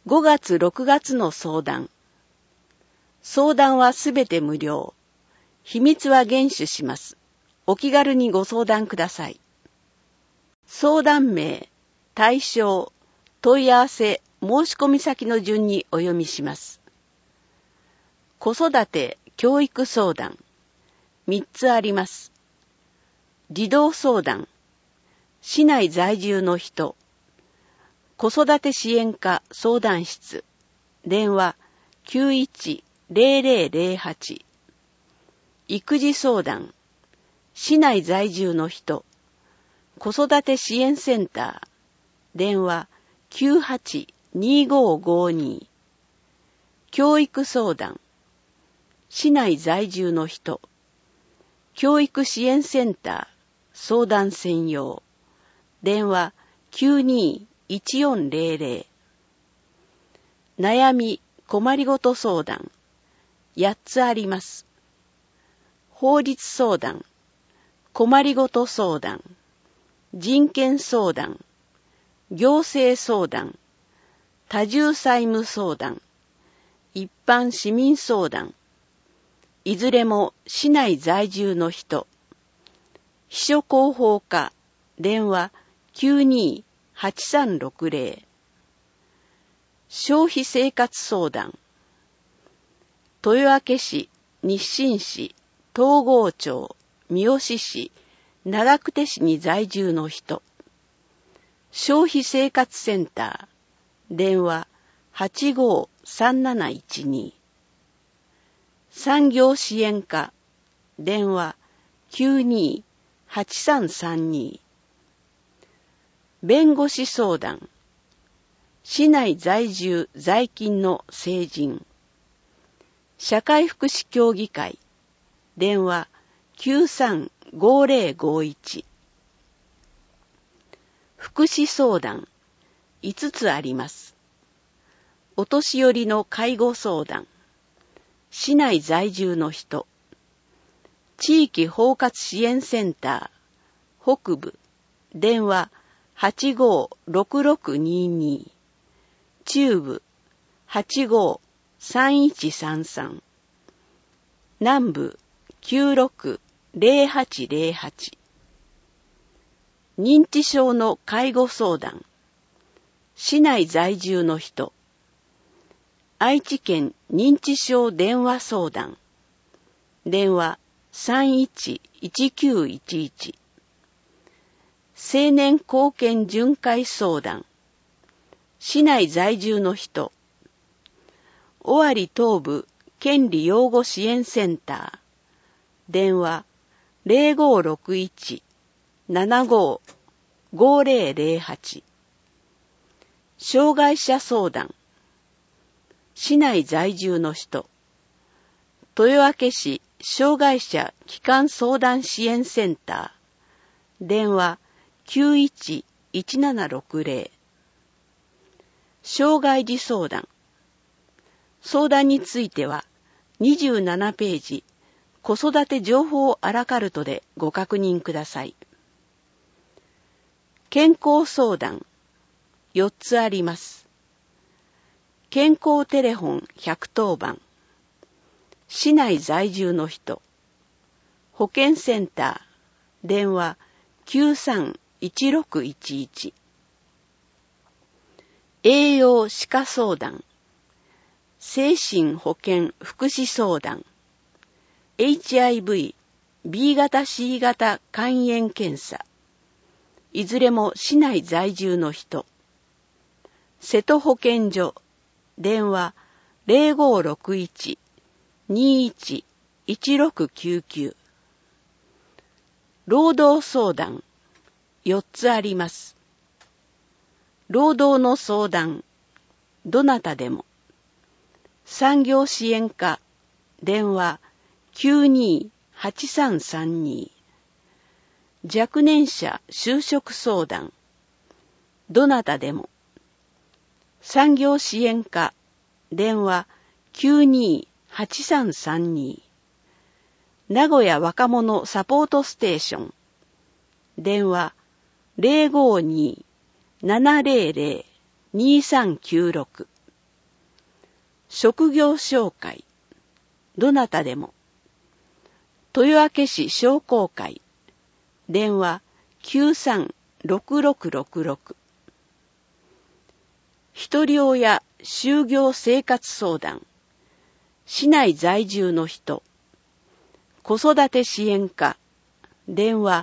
5月6月の相談。相談はすべて無料。秘密は厳守します。お気軽にご相談ください。相談名、対象、問い合わせ、申し込み先の順にお読みします。子育て、教育相談。3つあります。児童相談。市内在住の人。子育て支援課相談室。電話 91-0008。育児相談。市内在住の人。子育て支援センター。電話 98-2552。教育相談。市内在住の人。教育支援センター。相談専用。電話 92-1400。悩み、困りごと相談。8つあります。法律相談。困りごと相談。人権相談。行政相談。多重債務相談。一般市民相談。いずれも市内在住の人。秘書広報課。電話 92-8360。消費生活相談。豊明市、日進市、東郷町、三好市、長久手市に在住の人。消費生活センター。電話 85-3712。産業支援課。電話 92-8332。弁護士相談。市内在住在勤の成人。社会福祉協議会。電話 93-5051。福祉相談。5つあります。お年寄りの介護相談。市内在住の人。地域包括支援センター。北部。電話 85-6622。中部 85-3133。南部 96-0808。認知症の介護相談。市内在住の人。愛知県認知症電話相談。電話 31-1911。青年貢献巡回相談。市内在住の人。尾張東部権利擁護支援センター。電話 0561-75-5008。障害者相談。市内在住の人。豊明市障害者基幹相談支援センター。電話 91-1760。障害児相談。相談については27ページ子育て情報アラカルトでご確認ください。健康相談。4つあります。健康テレフォン110番。市内在住の人。保健センター。電話 93-1611。栄養歯科相談。精神保健福祉相談。HIV、B 型 C 型肝炎検査。いずれも市内在住の人。瀬戸保健所。電話 0561-21-1699。労働相談。4つあります。労働の相談。どなたでも。産業支援課。電話 92-8332。若年者就職相談。どなたでも。産業支援課。電話 92-8332。名古屋若者サポートステーション。電話 052-700-2396。 職業紹介。どなたでも。豊明市商工会。電話93-6666。一人親就業生活相談。市内在住の人。子育て支援課。電話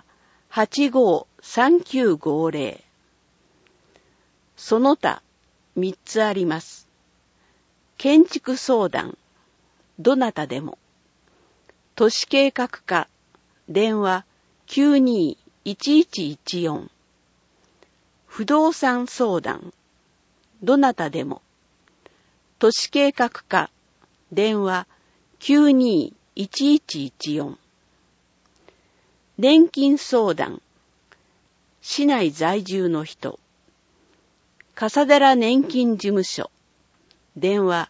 85-3950。その他3つあります。建築相談。どなたでも。都市計画課。電話92-1114。不動産相談。どなたでも。都市計画課。電話92-1114。年金相談。市内在住の人。笠寺年金事務所。電話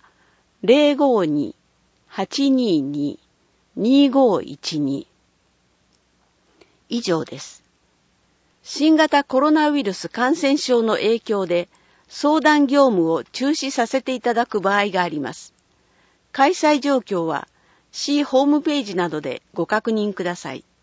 052-822-2512。以上です。新型コロナウイルス感染症の影響で相談業務を中止させていただく場合があります。開催状況は市ホームページなどでご確認ください。